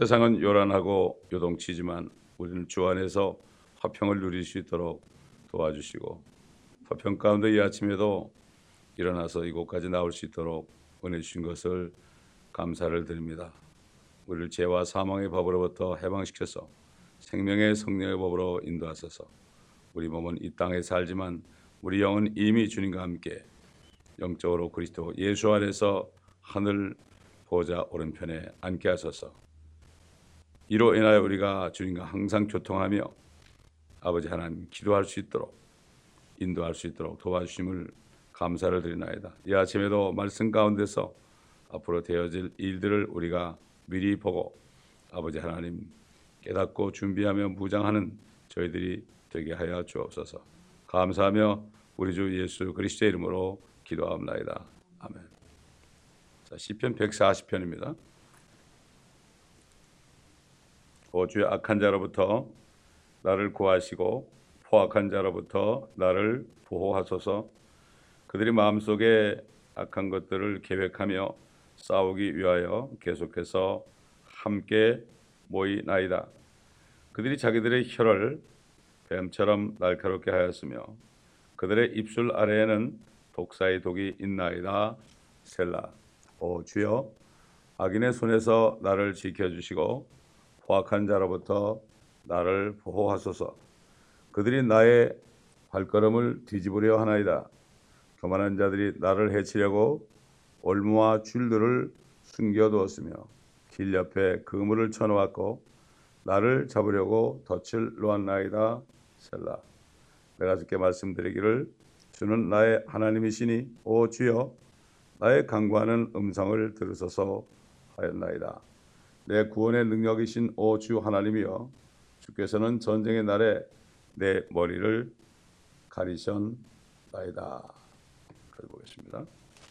세상은 요란하고 요동치지만 우리는 주 안에서 화평을 누릴 수 있도록 도와주시고, 화평 가운데 이 아침에도 일어나서 이곳까지 나올 수 있도록 은혜 주신 것을 감사를 드립니다. 우리를 죄와 사망의 법으로부터 해방시켜서 생명의 성령의 법으로 인도하소서. 우리 몸은 이 땅에 살지만 우리 영은 이미 주님과 함께 영적으로 그리스도 예수 안에서 하늘 보좌 오른편에 앉게 하소서. 이로 인하여 우리가 주님과 항상 교통하며 아버지 하나님 기도할 수 있도록 인도할 수 있도록 도와주심을 감사를 드리나이다. 이 아침에도 말씀 가운데서 앞으로 되어질 일들을 우리가 미리 보고 아버지 하나님 깨닫고 준비하며 무장하는 저희들이 되게 하여 주옵소서. 감사하며 우리 주 예수 그리스도의 이름으로 기도합나이다. 아멘. 자, 시편 140편입니다. 오 주의 악한 자로부터 나를 구하시고 포악한 자로부터 나를 보호하소서. 그들이 마음속에 악한 것들을 계획하며 싸우기 위하여 계속해서 함께 모이나이다. 그들이 자기들의 혀를 뱀처럼 날카롭게 하였으며 그들의 입술 아래에는 독사의 독이 있나이다. 셀라. 오 주여, 악인의 손에서 나를 지켜주시고 포악한 자로부터 나를 보호하소서. 그들이 나의 발걸음을 뒤집으려 하나이다. 교만한 자들이 나를 해치려고 올무와 줄들을 숨겨두었으며 길 옆에 그물을 쳐놓았고 나를 잡으려고 덫을 놓았나이다. 셀라. 내가 주께 말씀드리기를 주는 나의 하나님이시니 오 주여, 나의 간구하는 음성을 들으소서 하였나이다. 내 구원의 능력이신 오 주 하나님이여, 주께서는 전쟁의 날에 내 머리를 가리셨나이다. 보겠습니다.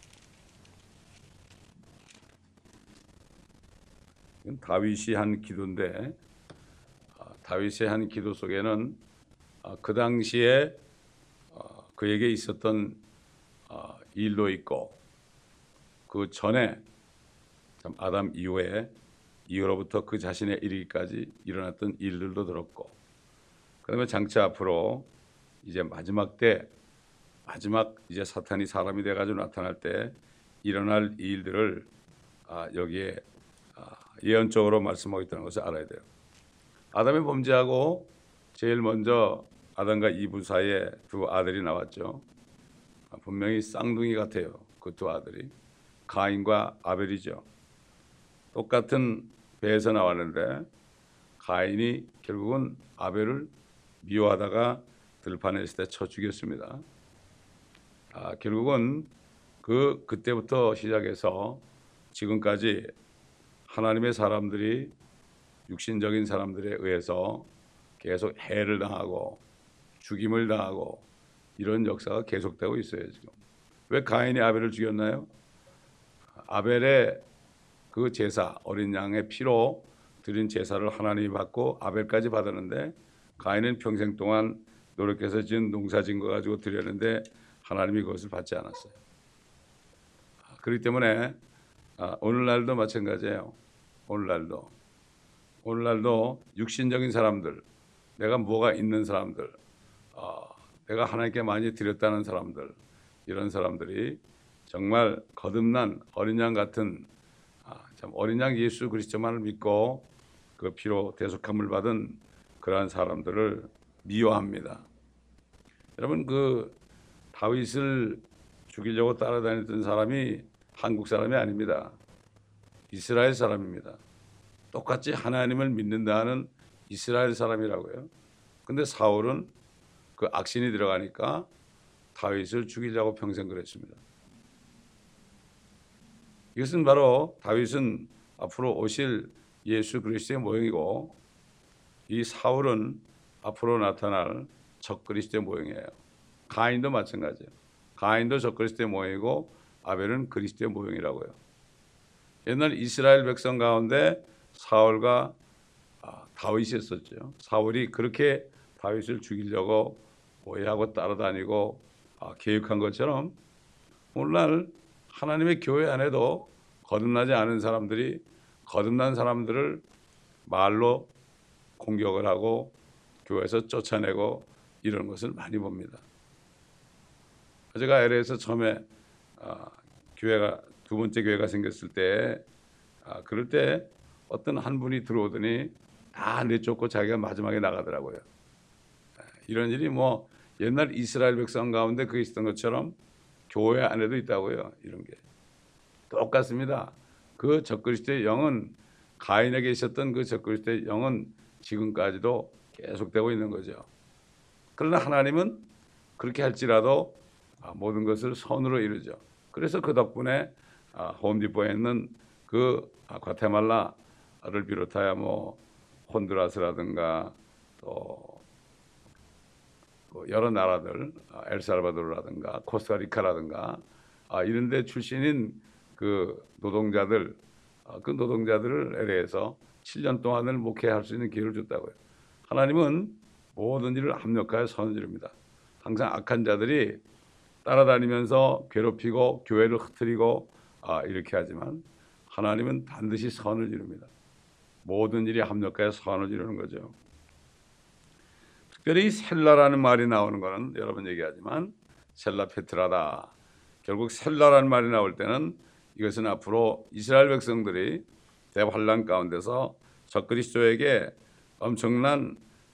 다윗이 한 기도인데, 다윗의 한 기도 속에는 그 당시에 그에게 있었던 일도 있고, 그 전에 아담 이후로부터 그 자신의 이르기까지 일어났던 일들도 들었고, 그다음에 장차 앞으로 이제 마지막 이제 사탄이 사람이 돼가지고 나타날 때 일어날 일들을 여기에 예언적으로 말씀하고 있다는 것을 알아야 돼요. 아담의 범죄하고 제일 먼저 아담과 이브 사이에 두 아들이 나왔죠. 분명히 쌍둥이 같아요. 그 두 아들이 가인과 아벨이죠. 똑같은 배에서 나왔는데 가인이 결국은 아벨을 미워하다가 들판에 있을 때 쳐 죽였습니다. 결국은 그때부터 시작해서 지금까지 하나님의 사람들이 육신적인 사람들에 의해서 계속 해를 당하고 죽임을 당하고 이런 역사가 계속되고 있어요. 지금 왜 가인이 아벨을 죽였나요? 아벨의 그 제사, 어린 양의 피로 드린 제사를 하나님이 받고 아벨까지 받았는데, 가인은 평생 동안 노력해서 지은 농사진 거 가지고 드렸는데 하나님이 그것을 받지 않았어요. 그렇기 때문에 오늘날도 마찬가지예요. 오늘날도 육신적인 사람들, 내가 뭐가 있는 사람들, 내가 하나님께 많이 드렸다는 사람들, 이런 사람들이 정말 거듭난 어린 양 같은 참 어린 양 예수 그리스도만을 믿고 그 피로 대속함을 받은 그러한 사람들을 미워합니다. 여러분, 그 다윗을 죽이려고 따라다녔던 사람이 한국 사람이 아닙니다. 이스라엘 사람입니다. 똑같이 하나님을 믿는다는 이스라엘 사람이라고요. 근데 사울은 그 악신이 들어가니까 다윗을 죽이려고 평생 그랬습니다. 이것은 바로 다윗은 앞으로 오실 예수 그리스도의 모형이고, 이 사울은 앞으로 나타날 적 그리스도의 모형이에요. 가인도 마찬가지예요. 가인도 적 그리스도의 모형이고 아벨은 그리스도의 모형이라고요. 옛날 이스라엘 백성 가운데 사울과 다윗이었었죠. 사울이 그렇게 다윗을 죽이려고 오해하고 따라다니고 계획한 것처럼, 오늘날 하나님의 교회 안에도 거듭나지 않은 사람들이 거듭난 사람들을 말로 공격을 하고 교회에서 쫓아내고 이런 것을 많이 봅니다. 제가 LA에서 처음에 교회가 두 번째 교회가 생겼을 때 그럴 때 어떤 한 분이 들어오더니 다 내쫓고 자기가 마지막에 나가더라고요. 이런 일이 뭐 옛날 이스라엘 백성 가운데 그게 있었던 것처럼 교회 안에도 있다고요. 이런 게 똑같습니다. 그 적그리스도의 영은 가인에게 있었던 그 적그리스도의 영은 지금까지도 계속되고 있는 거죠. 그러나 하나님은 그렇게 할지라도 모든 것을 선으로 이루죠. 그래서 그 덕분에 홈디포에 있는 그 과테말라를 비롯하여 뭐 혼두라스라든가 또 여러 나라들 엘살바도르라든가 코스타리카라든가 이런 데 출신인 그 노동자들 그 노동자들을 LA에서 7년 동안을 목회할 수 있는 기회를 줬다고요. 하나님은 모든 일을 합력하여 선을 이룹니다. 항상 악한 자들이 따라다니면서 괴롭히고 교회를 흩뜨리고 이렇게 하지만 하나님은 반드시 선을 이룹니다. 모든 일이 합력하여 선을 이루는 거죠. 특별히 셀라라는 말이 나오는 것은 여러 번 얘기하지만 셀라 페트라다. 결국 셀라라는 말이 나올 때는 이것은 앞으로 이스라엘 백성들이 대환란 가운데서 적그리스도에게 엄청난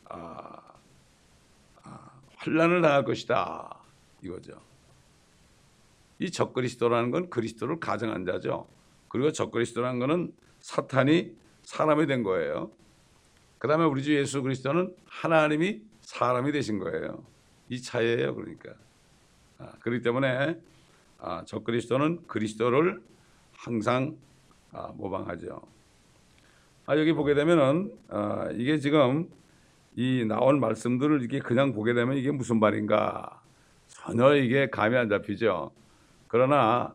환란을 당할 것이다 이거죠. 이 적그리스도라는 건 그리스도를 가정한 자죠. 그리고 적그리스도라는 것은 사탄이 사람이 된 거예요. 그 다음에 우리 주 예수 그리스도는 하나님이 사람이 되신 거예요. 이 차이예요. 그러니까 그렇기 때문에 적그리스도는 그리스도를 항상 모방하죠. 여기 보게 되면은 이게 지금 이 나온 말씀들을 이게 그냥 보게 되면 이게 무슨 말인가 전혀 이게 감이 안 잡히죠. 그러나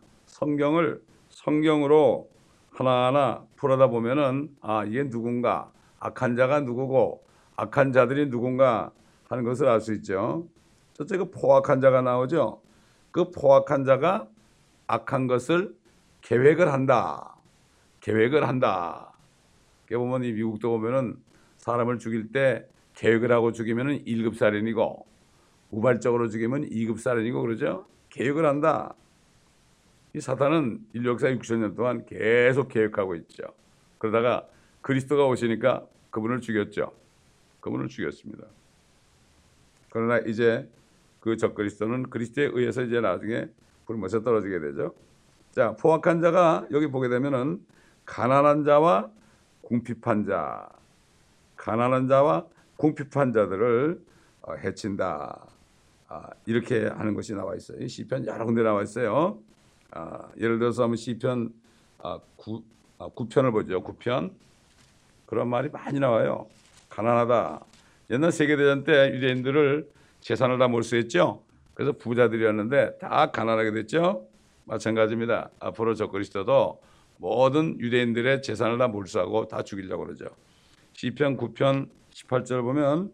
성경으로 하나하나 풀어다 보면은 이게 누군가 악한 자가 누구고 악한 자들이 누군가 하는 것을 알 수 있죠. 첫째 그 포악한 자가 나오죠. 그 포악한 자가 악한 것을 계획을 한다. 계획을 한다. 이렇게 보면 이 미국도 보면은 사람을 죽일 때 계획을 하고 죽이면은 1급 살인이고 우발적으로 죽이면 2급 살인이고 그러죠. 계획을 한다. 이 사탄은 인류 역사 6천년 동안 계속 계획하고 있죠. 그러다가 그리스도가 오시니까 그분을 죽였죠. 그분을 죽였습니다. 그러나 이제 그 적그리스도는 그리스도에 의해서 이제 나중에 굶어서 떨어지게 되죠. 자, 포악한 자가 여기 보게 되면은 가난한 자와 궁핍한 자, 가난한 자와 궁핍한 자들을 해친다. 이렇게 하는 것이 나와 있어요. 이 시편 여러 군데 나와 있어요. 예를 들어서 한번 시편 9편을 보죠. 9편. 그런 말이 많이 나와요. 가난하다. 옛날 세계대전 때 유대인들을 재산을 다 몰수했죠. 그래서 부자들이었는데 다 가난하게 됐죠. 마찬가지입니다. 앞으로 적그리스도도 모든 유대인들의 재산을 다 몰수하고 다 죽이려고 그러죠. 시편 9편 18절 보면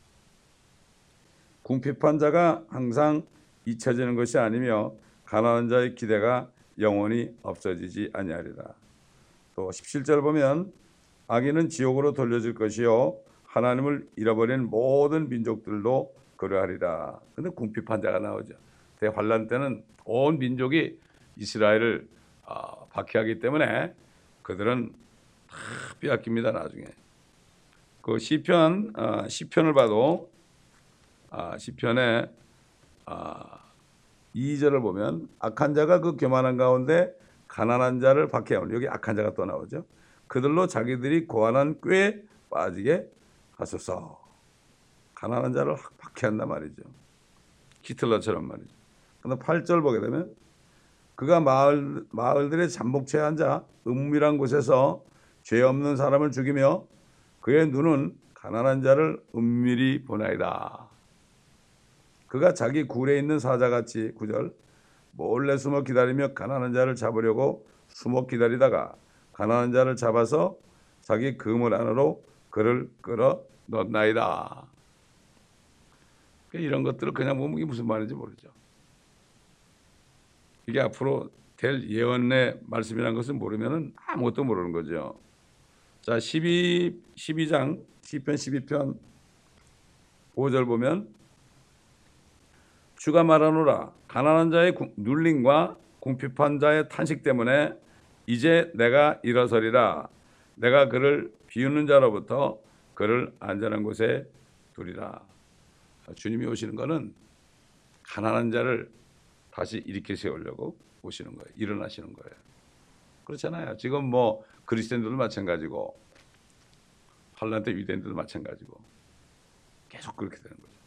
궁핍한 자가 항상 잊혀지는 것이 아니며 가난한 자의 기대가 영원히 없어지지 아니하리라. 또 17절 보면 악인은 지옥으로 돌려질 것이요 하나님을 잃어버린 모든 민족들도 그러하리라. 근데 궁핍한 자가 나오죠. 대환란 때는 온 민족이 이스라엘을 박해하기 때문에 그들은 다 빼앗깁니다. 나중에 그 시편을 봐도 시편의 2절을 보면 악한 자가 그 교만한 가운데 가난한 자를 박해하오니 여기 악한 자가 또 나오죠. 그들로 자기들이 고안한 꾀에 빠지게 하소서. 가난한 자를 박해한단 말이죠. 히틀러처럼 말이죠. 그런데 8절 보게 되면 그가 마을들의 잠복체에 앉아 은밀한 곳에서 죄 없는 사람을 죽이며 그의 눈은 가난한 자를 은밀히 보나이다. 그가 자기 굴에 있는 사자같이 9절 몰래 숨어 기다리며 가난한 자를 잡으려고 숨어 기다리다가 가난한 자를 잡아서 자기 그물 안으로 그를 끌어 넣나이다. 이런 것들을 그냥 보면 이게 무슨 말인지 모르죠. 이게 앞으로 될 예언의 말씀이라는 것을 모르면 아무것도 모르는 거죠. 자, 12장 시편 12편 5절 보면 주가 말하노라 가난한 자의 눌림과 궁핍한 자의 탄식 때문에 이제 내가 일어서리라. 내가 그를 비웃는 자로부터 그를 안전한 곳에 두리라. 주님이 오시는 것은 가난한 자를 다시 일으켜 세우려고 오시는 거예요. 일어나시는 거예요. 그렇잖아요. 지금 뭐 그리스도인들도 마찬가지고 환란 때 유대인들도 마찬가지고 계속 그렇게 되는 거죠.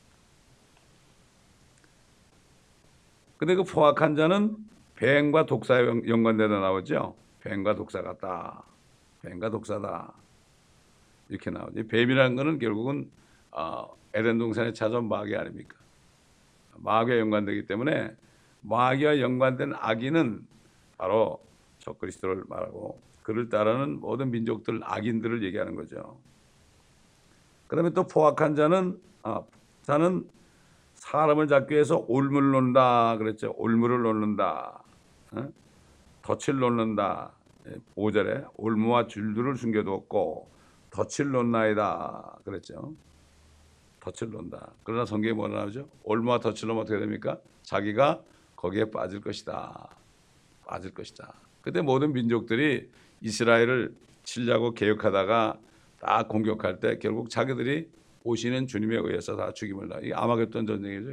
근데 그 포악한 자는 뱀과 독사에 연관되다 나오죠. 뱀과 독사 같다. 뱀과 독사다. 이렇게 나오죠. 뱀이라는 것은 결국은 에덴 동산에 찾아온 마귀 아닙니까? 마귀와 연관되기 때문에 마귀와 연관된 악인은 바로 적그리스도를 말하고 그를 따르는 모든 민족들 악인들을 얘기하는 거죠. 그다음에 또 포악한 자는 사람을 잡기 위해서 올무를 놓는다 그랬죠. 올무를 놓는다. 덫을 놓는다. 5절에 올무와 줄들을 숨겨두었고 덫을 놓나이다 그랬죠. 덫을 놓는다. 그러나 성경에 뭐라 나오죠? 올무와 덫을 놓으면 어떻게 됩니까? 자기가 거기에 빠질 것이다. 빠질 것이다. 그때 모든 민족들이 이스라엘을 치려고 개혁하다가 딱 공격할 때 결국 자기들이 오시는 주님에 의해서 다 죽임을 당해. 이게 아마겟돈 전쟁이죠.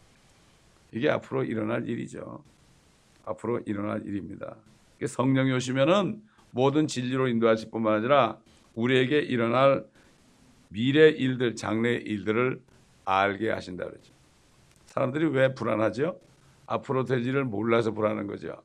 이게 앞으로 일어날 일이죠. 앞으로 일어날 일입니다. 성령이 오시면은 모든 진리로 인도하실 뿐만 아니라 우리에게 일어날 미래 일들, 장래 일들을 알게 하신다 그러죠. 사람들이 왜 불안하죠? 앞으로 될 일을 몰라서 불안한 거죠.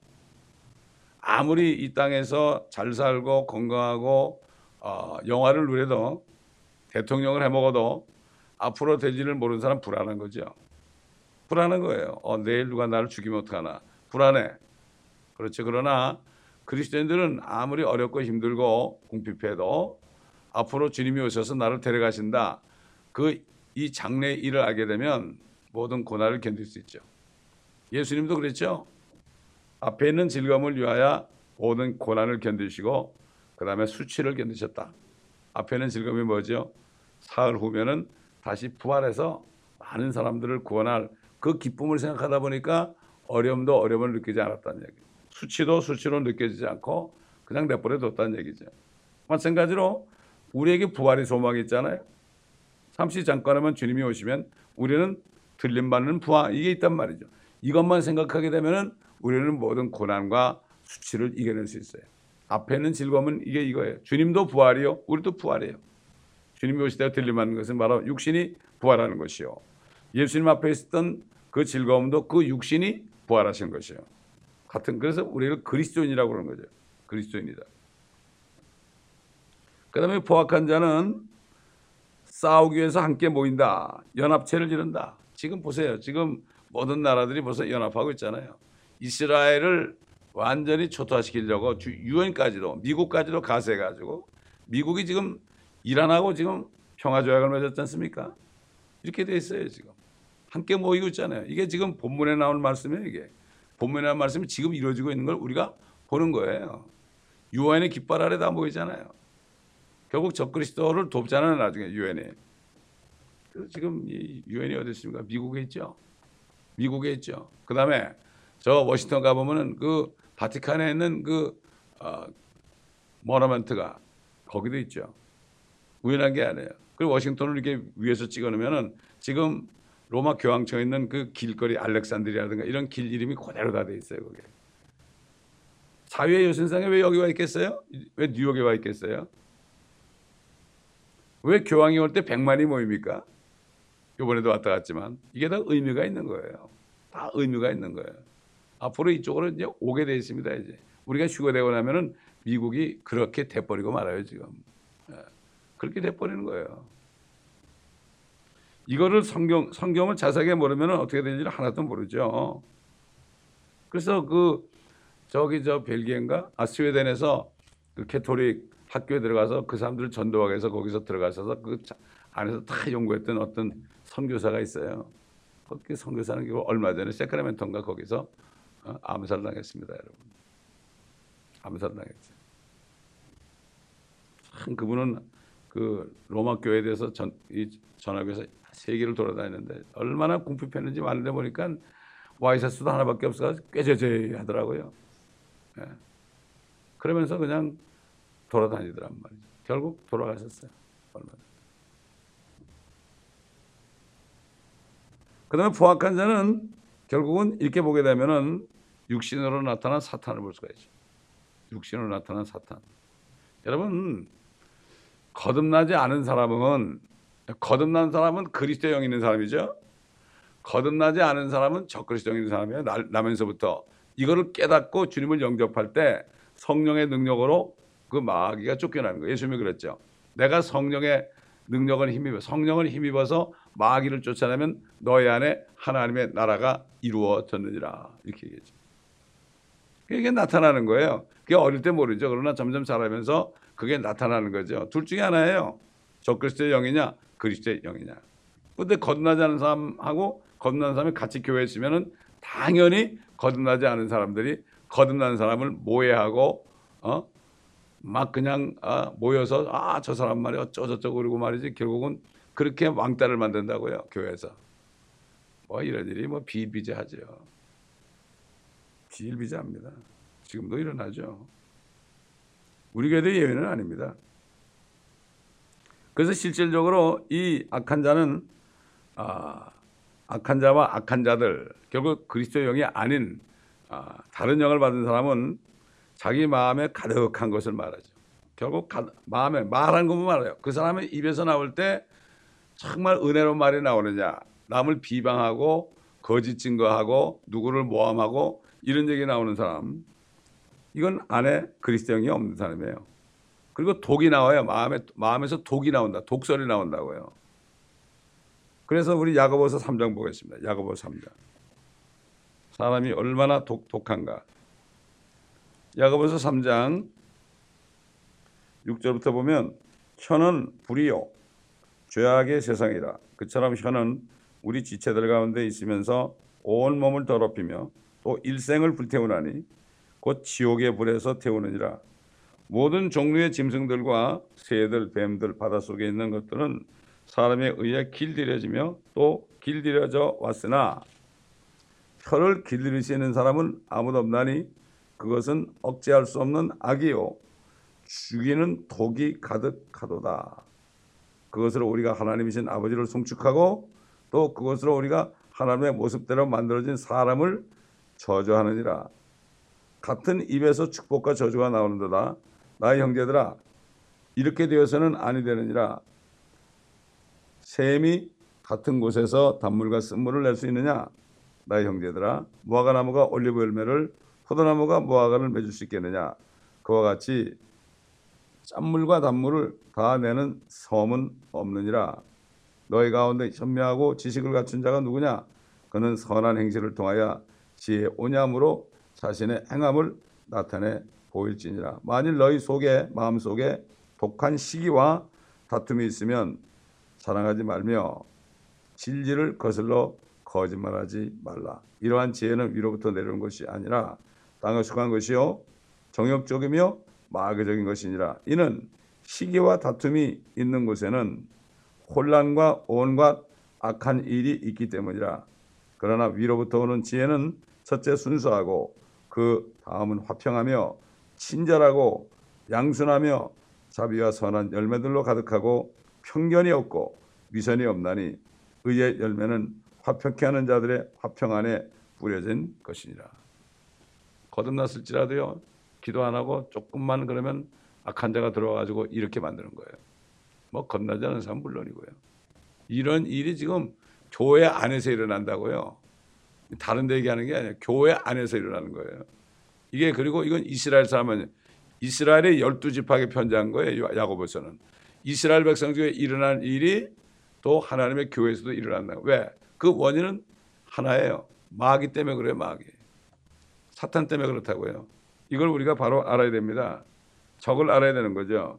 아무리 이 땅에서 잘 살고 건강하고 영화를 누려도 대통령을 해먹어도 앞으로 될 일을 모르는 사람 불안한 거죠. 불안한 거예요. 내일 누가 나를 죽이면 어떡하나. 불안해. 그렇죠. 그러나 그리스도인들은 아무리 어렵고 힘들고 궁핍해도 앞으로 주님이 오셔서 나를 데려가신다. 이 장래의 일을 알게 되면 모든 고난을 견딜 수 있죠. 예수님도 그랬죠. 앞에 있는 즐거움을 위하여 모든 고난을 견디시고 그 다음에 수치를 견디셨다. 앞에 있는 즐거움이 뭐죠? 사흘 후면은 다시 부활해서 많은 사람들을 구원할 그 기쁨을 생각하다 보니까 어려움도 어려움을 느끼지 않았다는 얘기예요. 수치도 수치로 느껴지지 않고 그냥 내버려 뒀다는 얘기죠. 마찬가지로 우리에게 부활의 소망이 있잖아요. 잠시 잠깐하면 주님이 오시면 우리는 들림받는 부활 이게 있단 말이죠. 이것만 생각하게 되면은 우리는 모든 고난과 수치를 이겨낼 수 있어요. 앞에 있는 즐거움은 이거예요. 주님도 부활이요. 우리도 부활이에요. 주님이 오실 때 들림받는 것은 바로 육신이 부활하는 것이요. 예수님 앞에 있었던 그 즐거움도 그 육신이 부활하신 것이요. 그래서 우리를 그리스도인이라고 그러는 거죠. 그리스도인이다. 그 다음에 포악한 자는 싸우기 위해서 함께 모인다. 연합체를 이룬다. 지금 보세요. 지금 모든 나라들이 벌써 연합하고 있잖아요. 이스라엘을 완전히 초토화시키려고 유엔까지도 미국까지도 가세해가지고 미국이 지금 이란하고 지금 평화조약을 맺었지 않습니까? 이렇게 돼 있어요. 지금 함께 모이고 있잖아요. 이게 지금 본문에 나온 말씀이에요. 이게 본문에 나온 말씀이 지금 이루어지고 있는 걸 우리가 보는 거예요. 유엔의 깃발 아래 다 모이잖아요. 결국 적그리스도를 돕잖아요. 나중에 유엔이. 그래서 지금 이 유엔이 어디 있습니까? 미국에 있죠. 미국에 있죠. 그 다음에 저 워싱턴 가보면은 그 바티칸에 있는 그 모너먼트가 거기도 있죠. 우연한 게 아니에요. 그리고 워싱턴을 이렇게 위에서 찍어놓으면은 지금 로마 교황청에 있는 그 길거리 알렉산드리아라든가 이런 길 이름이 그대로 다 돼 있어요. 거기에. 사회의 여신상에 왜 여기 와 있겠어요? 왜 뉴욕에 와 있겠어요? 왜 교황이 올 때 100만이 모입니까? 이번에도 왔다 갔지만 이게 다 의미가 있는 거예요. 다 의미가 있는 거예요. 앞으로 이쪽으로 이제 오게 돼 있습니다. 이제 우리가 휴거되고 나면은 미국이 그렇게 돼버리고 말아요 지금. 그렇게 돼버리는 거예요. 이거를 성경을 자세하게 모르면 어떻게 되는지를 하나도 모르죠. 그래서 저 벨기에인가 스웨덴에서 그 캐톨릭 학교에 들어가서 그 사람들을 전도하기 위해서 거기서 들어가셔서 그 안에서 다 연구했던 어떤 선교사가 있어요. 그 선교사는 얼마 전에 세크라멘토인가 거기서 암살당했습니다, 여러분. 암살당했죠. 참 그분은 그 로마 교회에 대해서 전하면서 세계를 돌아다녔는데 얼마나 궁핍했는지 말해 보니까 와이셔츠도 하나밖에 없어서 꾀죄죄 하더라고요. 예. 그러면서 그냥 돌아다니더란 말이죠. 결국 돌아가셨어요. 얼마 전에. 그다음에 포악한 자는 결국은 이렇게 보게 되면은 육신으로 나타난 사탄을 볼 수가 있죠. 육신으로 나타난 사탄. 여러분, 거듭나지 않은 사람은 거듭난 사람은 그리스도에 영 있는 사람이죠. 거듭나지 않은 사람은 적그리스도에 영 있는 사람이에요. 나면서부터 이거를 깨닫고 주님을 영접할 때 성령의 능력으로 그 마귀가 쫓겨나는 거예요. 예수님이 그랬죠. 내가 성령의 능력을 힘입어서 마귀를 쫓아내면 너희 안에 하나님의 나라가 이루어졌느니라 이렇게 얘기했죠. 그게 나타나는 거예요. 그게 어릴 때 모르죠. 그러나 점점 자라면서 그게 나타나는 거죠. 둘 중에 하나예요. 적그리스도의 영이냐 그리스도의 영이냐. 그런데 거듭나지 않은 사람하고 거듭난 사람이 같이 교회에 있으면은 당연히 거듭나지 않은 사람들이 거듭난 사람을 모해하고 막 그냥 모여서 저 사람 말이 어쩌고저쩌고 그러고 말이지. 결국은 그렇게 왕따를 만든다고요. 교회에서. 뭐 이런 일이 뭐 비일비재하죠. 비일비재합니다. 지금도 일어나죠. 우리 교회도 예외는 아닙니다. 그래서 실질적으로 이 악한 자는 악한 자와 악한 자들, 결국 그리스도의 영이 아닌 다른 영을 받은 사람은 자기 마음에 가득한 것을 말하죠. 결국 마음에 말한 것만 말해요. 그 사람의 입에서 나올 때 정말 은혜로운 말이 나오느냐, 남을 비방하고 거짓 증거하고 누구를 모함하고 이런 얘기 나오는 사람, 이건 안에 그리스도 영이 없는 사람이에요. 그리고 독이 나와요. 마음에서 독이 나온다. 독설이 나온다고요. 그래서 우리 야고보서 3장 보겠습니다. 야고보서 3장. 사람이 얼마나 독한가. 야고보서 3장 6절부터 보면 혀는 불이요 죄악의 세상이라. 그처럼 혀는 우리 지체들 가운데 있으면서 온 몸을 더럽히며 또 일생을 불태우나니 곧 지옥의 불에서 태우느니라. 모든 종류의 짐승들과 새들, 뱀들, 바닷속에 있는 것들은 사람에 의해 길들여지며 또 길들여져 왔으나 혀를 길들이시는 사람은 아무도 없나니 그것은 억제할 수 없는 악이요 죽이는 독이 가득하도다. 그것으로 우리가 하나님이신 아버지를 송축하고 또 그것으로 우리가 하나님의 모습대로 만들어진 사람을 저주하느니라. 같은 입에서 축복과 저주가 나오는도다. 나의 형제들아, 이렇게 되어서는 아니 되느니라. 샘이 같은 곳에서 단물과 쓴물을 낼 수 있느냐? 나의 형제들아, 무화과 나무가 올리브 열매를, 포도나무가 무화과를 맺을 수 있겠느냐? 그와 같이 짠물과 단물을 다 내는 섬은 없느니라. 너희 가운데 현명하고 지식을 갖춘 자가 누구냐? 그는 선한 행실을 통하여 지혜의 오념으로 자신의 행함을 나타내 보일지니라. 만일 너희 마음속에 독한 시기와 다툼이 있으면 사랑하지 말며 진리를 거슬러 거짓말하지 말라. 이러한 지혜는 위로부터 내려오는 것이 아니라 땅에 속한 것이요 정욕적이며 마귀적인 것이니라. 이는 시기와 다툼이 있는 곳에는 혼란과 온갖 악한 일이 있기 때문이라. 그러나 위로부터 오는 지혜는 첫째 순수하고 그 다음은 화평하며 친절하고 양순하며 자비와 선한 열매들로 가득하고 편견이 없고 위선이 없나니 의의 열매는 화평케 하는 자들의 화평 안에 뿌려진 것이니라. 거듭났을지라도요, 기도 안 하고 조금만 그러면 악한 자가 들어와가지고 이렇게 만드는 거예요. 뭐 겁나지 않은 사람은 물론이고요. 이런 일이 지금 교회 안에서 일어난다고요. 다른 데 얘기하는 게 아니라 교회 안에서 일어나는 거예요. 이게 그리고 이건 이스라엘 사람은 이스라엘의 12지파에게 편지한 거예요. 야고보서는. 이스라엘 백성 중에 일어난 일이 또 하나님의 교회에서도 일어난다. 왜? 그 원인은 하나예요. 마귀 때문에 그래요. 마귀. 사탄 때문에 그렇다고요. 이걸 우리가 바로 알아야 됩니다. 적을 알아야 되는 거죠.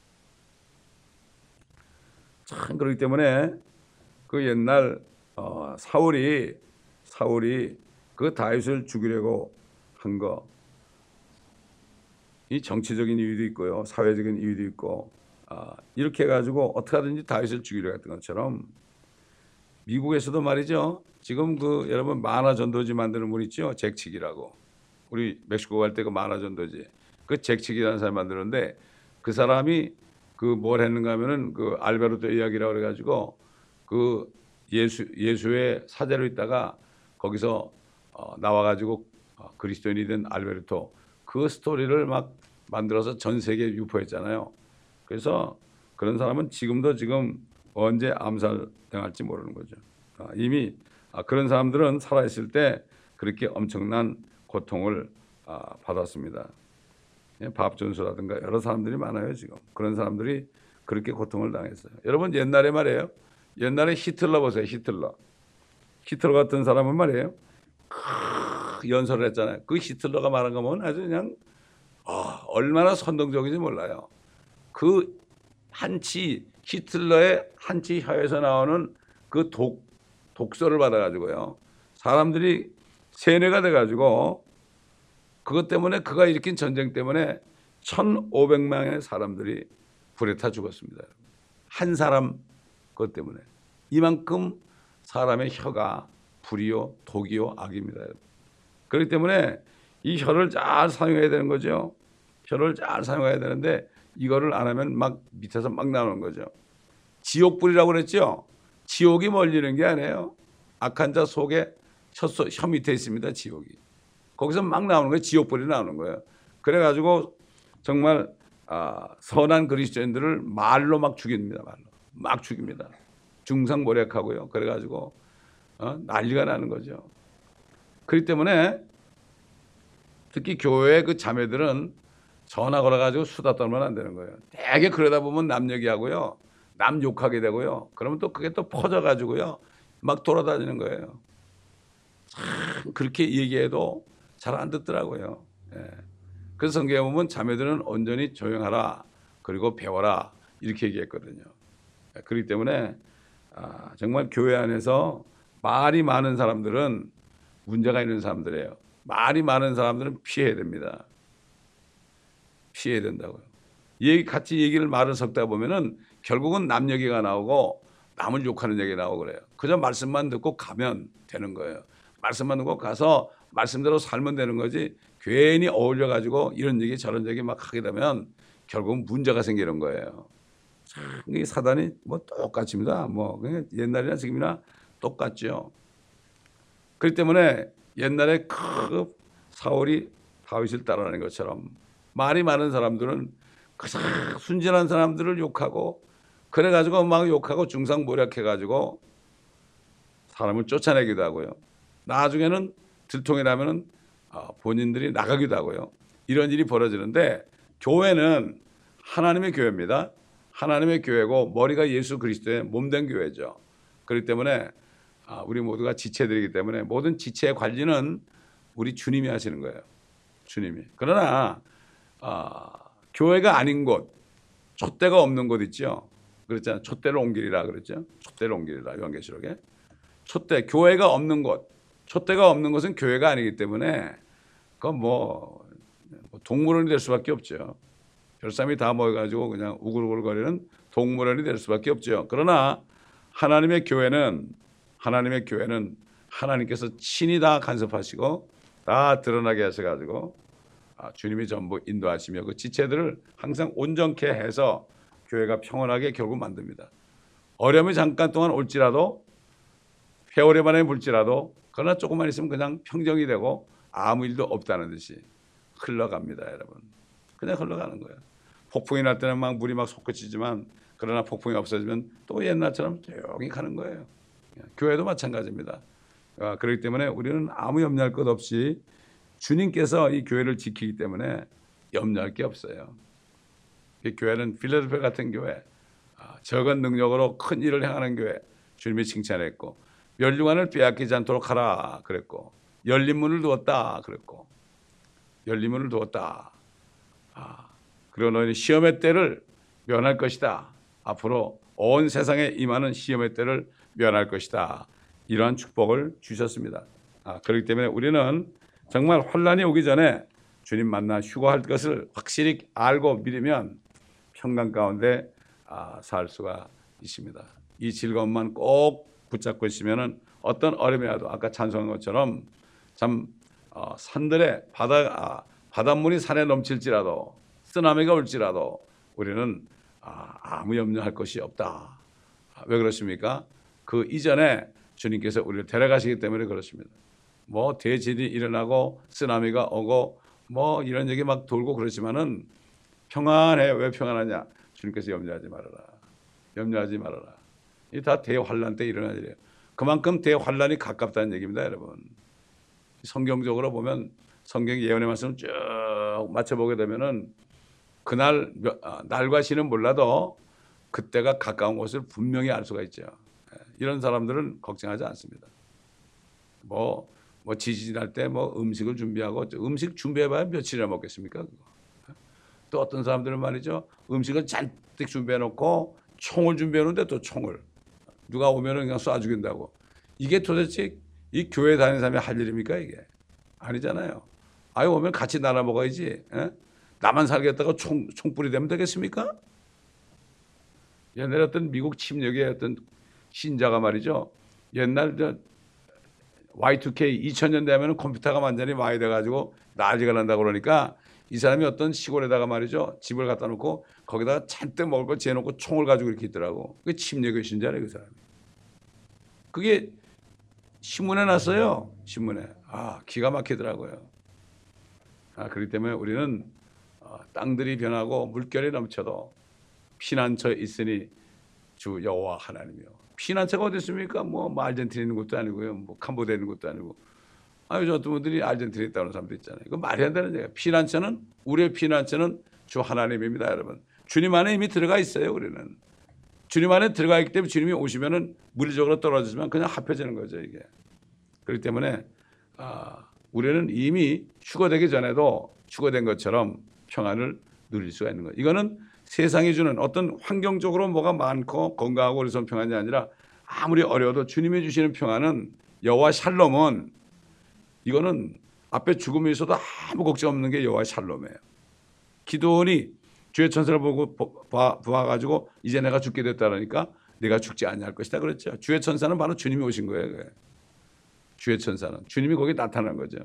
참 그렇기 때문에 그 옛날 사울이 그 다윗을 죽이려고 한 거, 이 정치적인 이유도 있고요, 사회적인 이유도 있고 이렇게 해가지고 어떻게 하든지 다윗을 죽이려 했던 것처럼 미국에서도 말이죠. 지금 그 여러분 만화 전도지 만드는 분 있죠. 잭칙이라고. 우리 멕시코 갈 때 그 만화 전도지. 그 잭칙이라는 사람이 만드는데 그 사람이 그 뭘 했는가 하면은 그 알베르토 이야기라고 그래가지고 그 예수의 사제로 있다가 거기서 나와가지고 그리스도인이 된 알베르토 그 스토리를 막 만들어서 전 세계에 유포했잖아요. 그래서 그런 사람은 지금도 지금 언제 암살당할지 모르는 거죠. 이미 그런 사람들은 살아있을 때 그렇게 엄청난 고통을 받았습니다. 밥 존수라든가 여러 사람들이 많아요. 지금 그런 사람들이 그렇게 고통을 당했어요. 여러분 옛날에 말이에요. 옛날에 히틀러 보세요. 히틀러 같은 사람은 말이에요. 연설을 했잖아요. 그 히틀러가 말한 거 보면 아주 그냥 얼마나 선동적인지 몰라요. 그 히틀러의 한치 혀에서 나오는 그 독소를 받아가지고요. 사람들이 세뇌가 돼가지고 그것 때문에 그가 일으킨 전쟁 때문에 1,500명의 사람들이 불에 타 죽었습니다. 한 사람 그것 때문에 이만큼 사람의 혀가 불이요 독이요 악입니다. 그렇기 때문에 이 혀를 잘 사용해야 되는 거죠. 혀를 잘 사용해야 되는데 이거를 안 하면 막 밑에서 막 나오는 거죠. 지옥불이라고 그랬죠. 지옥이 멀리 있는 게 아니에요. 악한 자 속에 혀 밑에 있습니다. 지옥이. 거기서 막 나오는 거예요. 지옥불이 나오는 거예요. 그래가지고 정말 선한 그리스도인들을 말로 막 죽입니다. 말로 막 죽입니다. 중상모략하고요. 그래가지고 난리가 나는 거죠. 그렇기 때문에 특히 교회 그 자매들은 전화 걸어가지고 수다 떨면 안 되는 거예요. 되게 그러다 보면 남 얘기하고요. 남 욕하게 되고요. 그러면 또 그게 또 퍼져가지고요. 막 돌아다니는 거예요. 참 그렇게 얘기해도 잘 안 듣더라고요. 예. 그래서 성경에 보면 자매들은 온전히 조용하라. 그리고 배워라. 이렇게 얘기했거든요. 예. 그렇기 때문에 정말 교회 안에서 말이 많은 사람들은 문제가 있는 사람들이에요. 말이 많은 사람들은 피해야 됩니다. 피해야 된다고요. 같이 말을 섞다 보면은 결국은 남 얘기가 나오고 남을 욕하는 얘기가 나오고 그래요. 그저 말씀만 듣고 가면 되는 거예요. 말씀만 듣고 가서 말씀대로 살면 되는 거지 괜히 어울려가지고 이런 얘기 저런 얘기 막 하게 되면 결국은 문제가 생기는 거예요. 이 사단이 뭐 똑같습니다. 뭐 그냥 옛날이나 지금이나 똑같죠. 그렇기 때문에 옛날에 그 사울이 다윗을 따라하는 것처럼 말이 많은 사람들은 가장 순진한 사람들을 욕하고 그래가지고 막 욕하고 중상모략해가지고 사람을 쫓아내기도 하고요. 나중에는 들통이라면은 본인들이 나가기도 하고요. 이런 일이 벌어지는데 교회는 하나님의 교회입니다. 하나님의 교회고 머리가 예수 그리스도의 몸된 교회죠. 그렇기 때문에 우리 모두가 지체들이기 때문에 모든 지체의 관리는 우리 주님이 하시는 거예요. 주님이. 그러나 교회가 아닌 곳, 촛대가 없는 곳 있죠. 그랬잖아요. 촛대를 옮기리라 그랬죠. 촛대를 옮기리라 요한계시록에. 촛대, 교회가 없는 곳. 촛대가 없는 것은 교회가 아니기 때문에 그건 뭐 동물원이 될 수밖에 없죠. 별사람이 다 모여가지고 그냥 우글우글거리는 동물원이 될 수밖에 없죠. 그러나 하나님의 교회는 하나님께서 친히 다 간섭하시고 다 드러나게 하셔가지고 주님이 전부 인도하시며 그 지체들을 항상 온전케 해서 교회가 평온하게 결국 만듭니다. 어려움이 잠깐 동안 올지라도 회오리 만에 불지라도 그러나 조금만 있으면 그냥 평정이 되고 아무 일도 없다는 듯이 흘러갑니다. 여러분. 그냥 흘러가는 거예요. 폭풍이 날 때는 막 물이 막 솟구치지만 그러나 폭풍이 없어지면 또 옛날처럼 조용히 가는 거예요. 교회도 마찬가지입니다. 그렇기 때문에 우리는 아무 염려할 것 없이 주님께서 이 교회를 지키기 때문에 염려할 게 없어요. 이 교회는 필라델피아 같은 교회, 적은 능력으로 큰 일을 행하는 교회, 주님이 칭찬했고 멸류관을 빼앗기지 않도록 하라 그랬고 열린 문을 두었다 그랬고 열린 문을 두었다. 그리고 너희는 시험의 때를 면할 것이다. 앞으로 온 세상에 임하는 시험의 때를 면할 것이다. 이러한 축복을 주셨습니다. 그렇기 때문에 우리는 정말 환란이 오기 전에 주님 만나 휴거할 것을 확실히 알고 믿으면 평강 가운데 살 수가 있습니다. 이 즐거움만 꼭 붙잡고 있으면은 어떤 어려움이라도 아까 찬송한 것처럼 참 산들의 바닷물이 산에 넘칠지라도 쓰나미가 올지라도 우리는 아무 염려할 것이 없다. 왜 그렇습니까? 그 이전에 주님께서 우리를 데려가시기 때문에 그렇습니다. 뭐 대지진이 일어나고 쓰나미가 오고 뭐 이런 얘기 막 돌고 그렇지만은 평안해. 왜 평안하냐? 주님께서 염려하지 말아라. 염려하지 말아라. 이 다 대환란 때 일어나는 일이에요. 그만큼 대환란이 가깝다는 얘기입니다, 여러분. 성경적으로 보면 성경 예언의 말씀을 쭉 맞춰보게 되면은 그날 날과 시는 몰라도 그때가 가까운 것을 분명히 알 수가 있죠. 이런 사람들은 걱정하지 않습니다. 뭐 지진할 때 뭐 음식을 준비하고 음식 준비해봐야 며칠이나 먹겠습니까? 그거. 또 어떤 사람들은 말이죠. 음식을 잔뜩 준비해놓고 총을 준비해놓는데 또 총을 누가 오면은 그냥 쏴 죽인다고. 이게 도대체 이 교회 다니는 사람이 할 일입니까 이게? 아니잖아요. 아유 오면 같이 나눠 먹어야지. 에? 나만 살겠다고 총불이 되면 되겠습니까? 옛날에 어떤 미국 침략의 어떤 신자가 말이죠. 옛날 Y2K 2000년 되면 컴퓨터가 완전히 많이 돼가지고 난리가 난다고 그러니까 이 사람이 어떤 시골에다가 말이죠. 집을 갖다 놓고 거기다가 잔뜩 먹을 걸 재놓고 총을 가지고 이렇게 있더라고. 그게 침략의 신자래 그 사람이. 그게 신문에 났어요. 신문에. 기가 막히더라고요. 그렇기 때문에 우리는 땅들이 변하고 물결이 넘쳐도 피난처에 있으니 주 여호와 하나님이요. 피난처가 어디 있습니까? 뭐 아르헨티나에 있는 것도 아니고요. 뭐 캄보디아에 있는 것도 아니고. 요즘 어떤 분들이 아르헨티나에 있다는 사람도 있잖아요. 이거 말이 안 되는 얘기예요. 피난처는 우리의 피난처는 주 하나님입니다, 여러분. 주님 안에 이미 들어가 있어요, 우리는. 주님 안에 들어가 있기 때문에 주님이 오시면은 물리적으로 떨어지지만 그냥 합해지는 거죠, 이게. 그렇기 때문에 우리는 이미 휴거되기 전에도 휴거된 것처럼 평안을 누릴 수가 있는 거예요. 이거는 세상이 주는 어떤 환경적으로 뭐가 많고 건강하고 그래서 평안이 아니라 아무리 어려워도 주님이 주시는 평안은 여호와 샬롬은 이거는 앞에 죽음이 있어도 아무 걱정 없는 게 여호와 샬롬이에요. 기도원이 주의 천사를 보고 봐가지고 이제 내가 죽게 됐다니까 내가 죽지 아니할 것이다 그랬죠. 주의 천사는 바로 주님이 오신 거예요. 그게. 주의 천사는 주님이 거기에 나타난 거죠.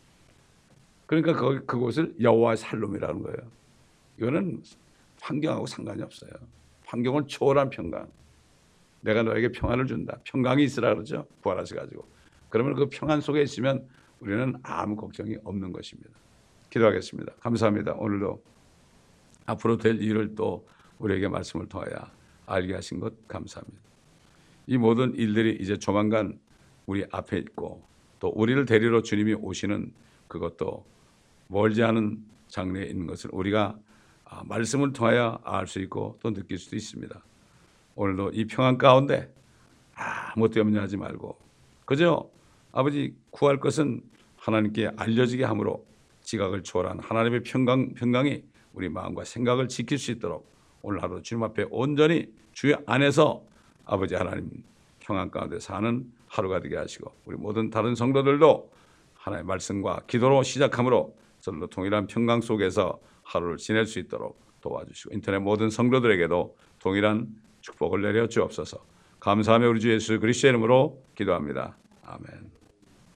그러니까 그곳을 여호와 샬롬이라는 거예요. 이거는 환경하고 상관이 없어요. 환경을 초월한 평강. 내가 너에게 평안을 준다. 평강이 있으라 그러죠. 부활하셔가지고. 그러면 그 평안 속에 있으면 우리는 아무 걱정이 없는 것입니다. 기도하겠습니다. 감사합니다. 오늘도 앞으로 될 일을 또 우리에게 말씀을 통하여 알게 하신 것 감사합니다. 이 모든 일들이 이제 조만간 우리 앞에 있고 또 우리를 데리러 주님이 오시는 그것도 멀지 않은 장래에 있는 것을 우리가 말씀을 통하여 알 수 있고 또 느낄 수도 있습니다. 오늘도 이 평안 가운데 아무것도 염려하지 말고 그저 아버지 구할 것은 하나님께 알려지게 함으로 지각을 초월한 하나님의 평강이 우리 마음과 생각을 지킬 수 있도록 오늘 하루 주님 앞에 온전히 주의 안에서 아버지 하나님 평안 가운데 사는 하루가 되게 하시고 우리 모든 다른 성도들도 하나님의 말씀과 기도로 시작함으로 서로 동일한 평강 속에서 하루를 지낼 수 있도록 도와주시고 인터넷 모든 성도들에게도 동일한 축복을 내려 주옵소서. 감사하며 우리 주 예수 그리스도의 이름으로 기도합니다. 아멘.